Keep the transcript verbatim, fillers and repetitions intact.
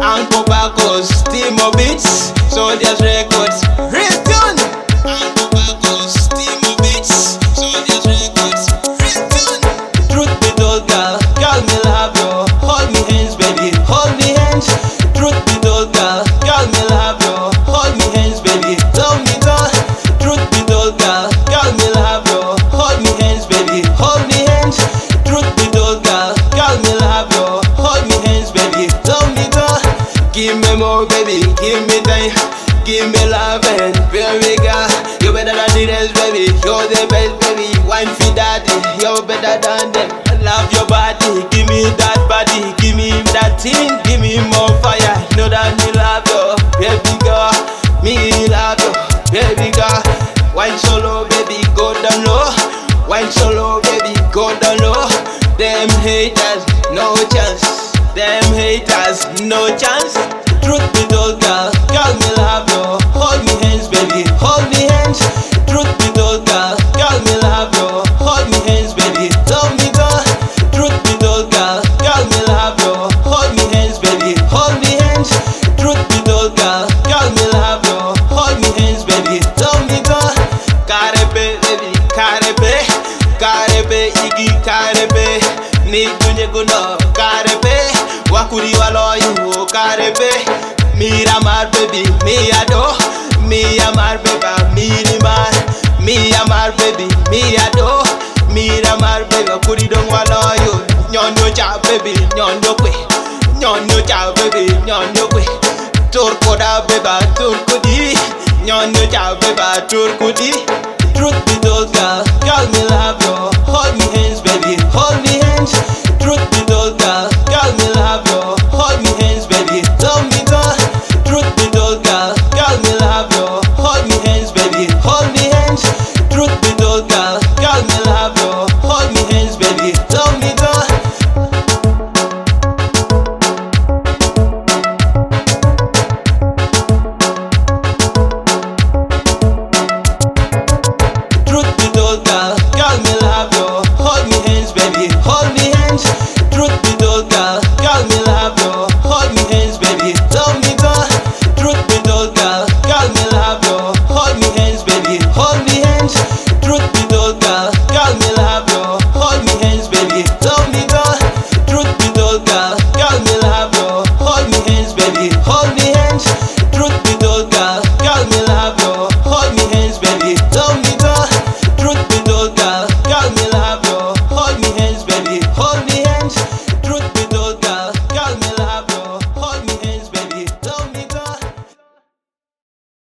Uncle Bacos, Timo Beats, Soldiers Records, real tune. Uncle Bacos, Timo Beats, Soldiers Records, real tune. Truth be told, girl, girl me love you. Hold me hands, baby, hold me hands. Truth be told, girl, girl me love you. Hold me hands, baby, love me girl. Truth be told, girl, girl me love you. Hold me hands, baby, hold me hands. Truth be told, girl, girl me love you. Hold me hands, baby, love me girl. Give me more, baby, give me time. Give me love and baby girl. You better than the rest, baby. You're the best, baby. Wine for daddy, you're better than them. I love your body, give me that body, give me that thing, give me more fire. Know that me love you, baby girl. Me love you, baby girl. Wine solo, baby, go down low. Wine solo, baby, go down low. Them haters, no chance. Them haters, no chance. Truth be told, girl, girl me love you. Hold me hands, baby, hold me hands. Truth be told, girl, girl me love you. Hold me hands, baby, love me girl. Truth be told, girl, girl me love you. Hold me hands, baby, hold me hands. Truth be told, girl, girl me love you. Hold me hands, baby, love me girl. Karebe, baby, karebe, karebe, igi karebe. Ni dunye guno karebe, wakuri waloyu karebe. Miramar baby, me ado, me amar baby, mirimar, me amar baby, me ado, miramar baby, wakuri don waloyu. Nyonyo cha baby, nyonyo kwe, nyonyo cha baby, nyonyo kwe. Turko da baby, turko di, nyonyo cha baby, turko di. Truth be told, girl, girl me love you. Hold me hands, baby, hold me hands. Truth be told, girl, girl me love you. Hold me hands, baby, love me girl. Truth be told, girl, girl me love you. Hold me hands, baby, hold me hands. Truth be told, girl, girl me love you. Hold me hands, baby, love me girl. Truth be told, girl, girl me love you. Hold me hands, baby, hold me hands. Truth be told, girl, girl me love you. Hold me hands, baby, love me girl. Truth be told, girl, girl me love you. Hold me hands, baby, hold me hands. Truth be told, girl, girl me love you. Hold me hands, baby, love me girl. Truth be told, girl, girl me love you. Hold me hands, baby,